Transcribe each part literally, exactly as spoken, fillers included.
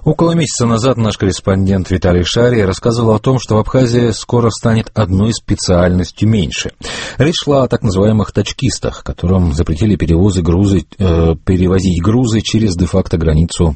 Около месяца назад наш корреспондент Виталий Шария рассказывал о том, что в Абхазии скоро станет одной специальностью меньше. Речь шла о так называемых тачкистах, которым запретили перевозы грузы, э, перевозить грузы через де-факто границу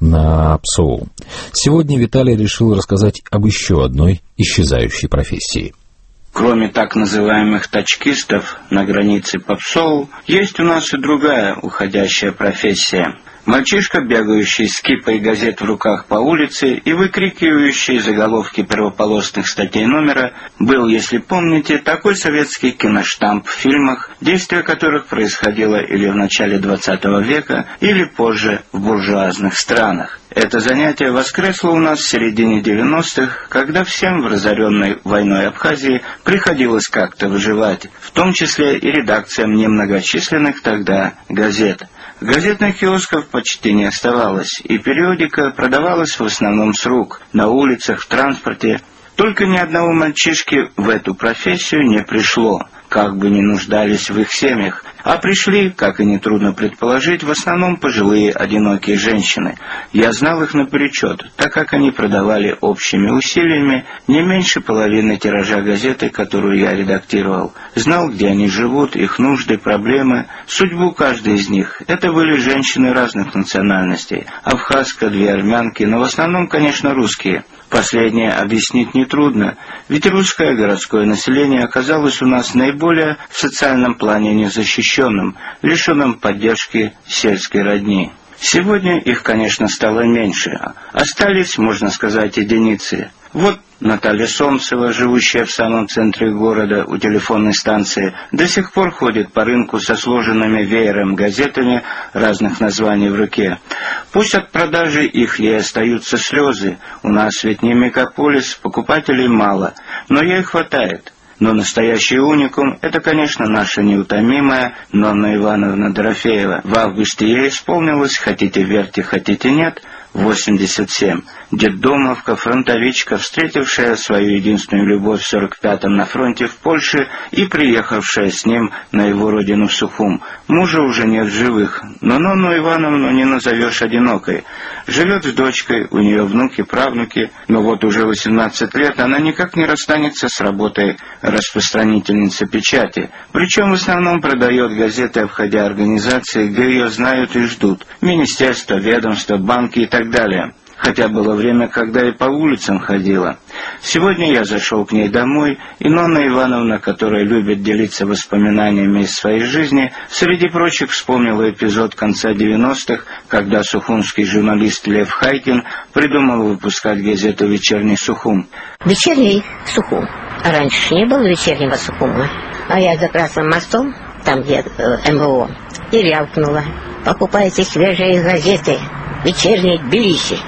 на Псоу. Сегодня Виталий решил рассказать об еще одной исчезающей профессии. Кроме так называемых тачкистов на границе по Псоу, есть у нас и другая уходящая профессия. Мальчишка, бегающий с кипой газет в руках по улице и выкрикивающий заголовки первополосных статей номера, был, если помните, такой советский киноштамп в фильмах, действие которых происходило или в начале двадцатого века, или позже в буржуазных странах. Это занятие воскресло у нас в середине девяностых, когда всем в разоренной войной Абхазии приходилось как-то выживать, в том числе и редакциям немногочисленных тогда газет. Газетных киосков почти не оставалось, и периодика продавалась в основном с рук, на улицах, в транспорте. Только ни одного мальчишки в эту профессию не пришло, как бы ни нуждались в их семьях, а пришли, как и нетрудно предположить, в основном пожилые одинокие женщины. Я знал их наперечет, так как они продавали общими усилиями не меньше половины тиража газеты, которую я редактировал. Знал, где они живут, их нужды, проблемы, судьбу каждой из них. Это были женщины разных национальностей. Абхазка, две армянки, но в основном, конечно, русские. Последнее объяснить нетрудно, ведь русское городское население оказалось у нас наиболее в социальном плане незащищенным, лишенным поддержки сельской родни. Сегодня их, конечно, стало меньше. Остались, можно сказать, единицы. Вот Наталья Солнцева, живущая в самом центре города у телефонной станции, до сих пор ходит по рынку со сложенными веером газетами разных названий в руке. Пусть от продажи их ей остаются слезы. У нас ведь не мегаполис, покупателей мало, но ей хватает. Но настоящий уникум — это, конечно, наша неутомимая Нонна Ивановна Дорофеева. В августе ей исполнилось, хотите верьте, хотите нет, восемьдесят семь. Детдомовка, фронтовичка, встретившая свою единственную любовь в сорок пятом на фронте в Польше и приехавшая с ним на его родину в Сухум. Мужа уже нет в живых, но Нонну Ивановну не назовешь одинокой. Живет с дочкой, у нее внуки, правнуки, но вот уже восемнадцать лет она никак не расстанется с работой распространительницы печати. Причем в основном продает газеты, обходя организации, где ее знают и ждут. Министерства, ведомства, банки и так далее. Хотя было время, когда и по улицам ходила. Сегодня я зашел к ней домой, и Нонна Ивановна, которая любит делиться воспоминаниями из своей жизни, среди прочих вспомнила эпизод конца девяностых, когда сухумский журналист Лев Хайкин придумал выпускать газету «Вечерний Сухум». «Вечерний Сухум». Раньше не было «Вечернего Сухума». А я за Красным мостом, там где э, МВО, и рявкнула: «Покупайте свежие газеты, вечерний Тбилиси».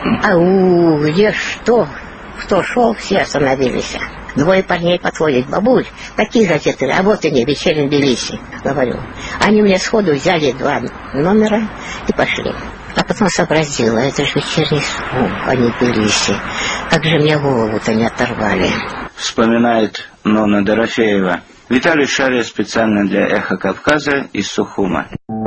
Ау, где что? Кто шел, все остановились. Двое парней подходят: «Бабуль, какие газеты? А вот они, вечерний Тбилиси». Говорю. Они мне сходу взяли два номера и пошли. А потом сообразила: это же вечерний Сухум, а не Тбилиси. Как же мне голову-то не оторвали. Вспоминает Нонна Дорофеева. Виталий Шария специально для «Эхо Кавказа» из Сухума.